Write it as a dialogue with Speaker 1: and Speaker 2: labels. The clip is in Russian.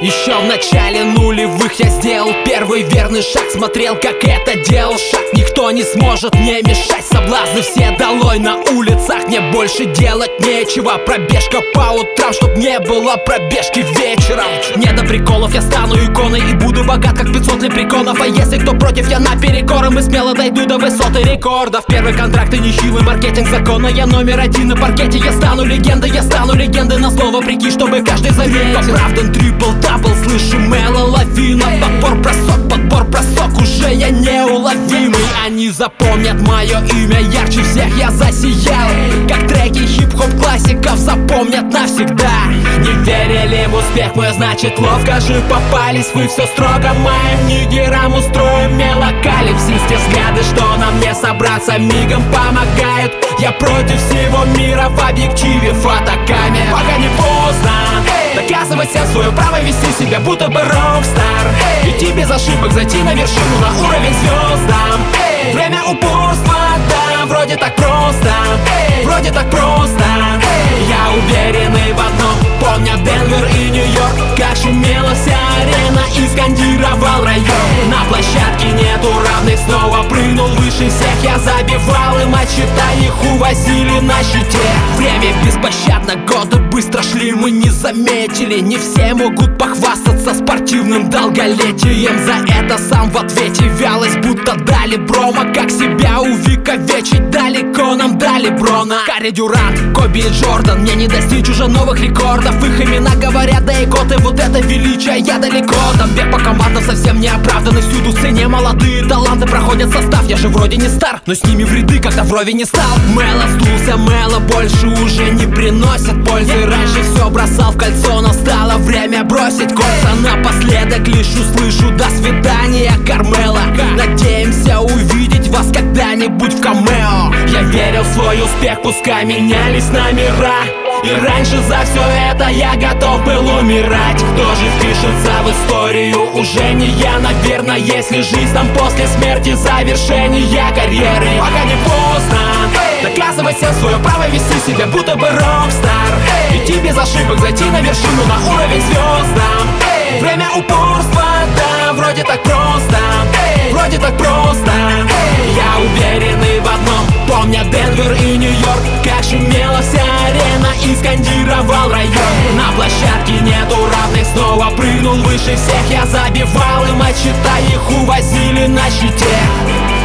Speaker 1: Еще в начале нулевых я сделал первый верный шаг. Смотрел, как это делал шаг. Никто не сможет мне мешать. Соблазны все долой на улицах. Мне больше делать нечего. Пробежка по утрам, чтоб не было пробежки вечером. Не до приколов, я стану иконой и буду богат, как 500 лепреконов. А если кто против, я наперекор им и смело дойду до высоты рекордов. Первый контракт и нехилый маркетинг закона. Я номер один на паркете, я стану легендой. Я стану легендой на слово прики, чтобы каждый заметил. Оправдан трипл-дабл, слышу мело лавина. Подбор бросок, уже я неуловимый. Они запомнят мое имя ярче всех, я засиял. Как треки хип-хоп классиков запомнят навсегда. Не верили в успех мой, значит ловко же попались. Вы все строго моим нигерам устроим мелокалипсис. Те взгляды, что на мне собраться мигом помогают. Я против всего мира в объективе фотокамер. Пока не поздно доказывать всем свое право вести себя будто бы рок-стар. Идти без ошибок, зайти на вершину, на уровень звездам. Время упорства, да, вроде так просто. Вроде так просто. Я уверенный в одном, помня Денвер и Нью-Йорк. Как шумела вся арена и скандировал район. На площадке нету равных, снова прыгнул выше всех. Я забивал им, отсчитай, их увозили на щите. Время беспощадно, годы быстро шли, мы не заметили. Не все могут похвастаться спортивным долголетием. За это сам в ответе вялость, будто дали брома. Как себя увековечить, далеко нам дали брона. Карри Дюрант, Коби и Джордан, мне не достичь уже новых рекордов. Их имена говорят, да и годы, вот это величие, я далеко. Там бег по командам совсем не оправданный. Всюду в сцене молодые таланты проходят состав. Я же вроде не стар, но с ними в ряды как-то вровень не стал. Мело сдулся, Мело больше уже не приносит пользы. Раньше все бросал в кольцо, но стало время бросить кольца. Напоследок лишь услышу до свидания, Кармела. Надеемся увидеть вас когда-нибудь в камео. Я верил в свой успех, пускай менялись номера. И раньше за все это я готов был умирать. Кто же впишется в историю? Уже не я, наверное, если жизнь там после смерти завершения карьеры. Пока не поздно доказывать всем свое право вести себя будто бы рок-стар. Идти без ошибок, зайти на вершину, на уровень звездам. Время упорства, да, вроде так просто. Вроде так просто. Я уверенный в одном, помня Денвер и Нью-Йорк. Как шумела вся арена и скандировал район. На площадке нету равных, снова прыгнул выше всех. Я забивал им, отсчитай, их увозили на щите.